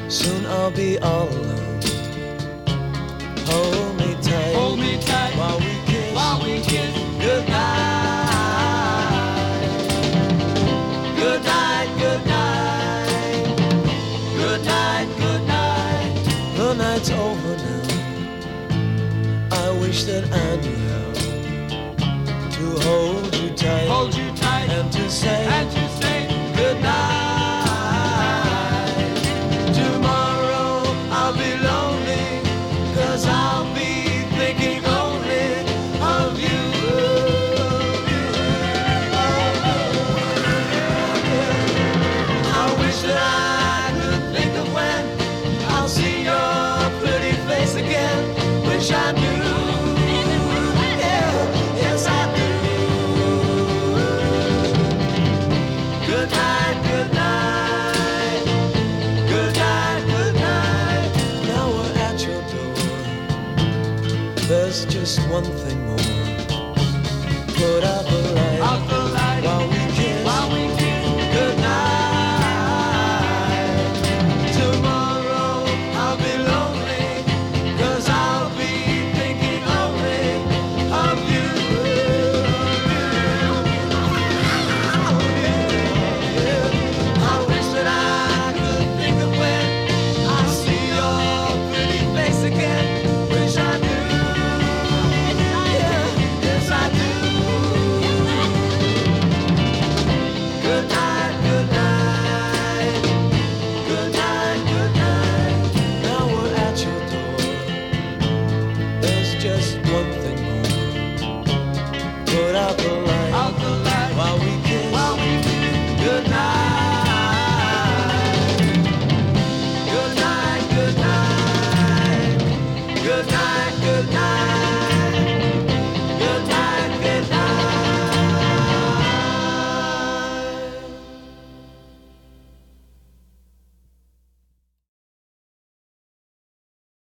Soon I'll be all alone. Hold me tight while we kiss goodnight. Good night, good night, good night, good night. The night's over now. I wish that I knew how to hold you tight, and to say good night. Tomorrow I'll be lonely, 'cause I'll be thinking only of you. I wish that I could think of when I'll see your pretty face again. Wish I knew. Yeah, yes I do. Good night, good night. Good night, good night. Now we're at your door. There's just one thing more. Put out the light while we kiss. Good night. Tomorrow I'll be lonely, 'cause I'll be thinking only of you. I wish that I could think of when I see your pretty face again. Wish I knew. Yeah, yes I do. Good night, good night. Good night, good night. Now we're at your door. There's just one thing more. Put out the light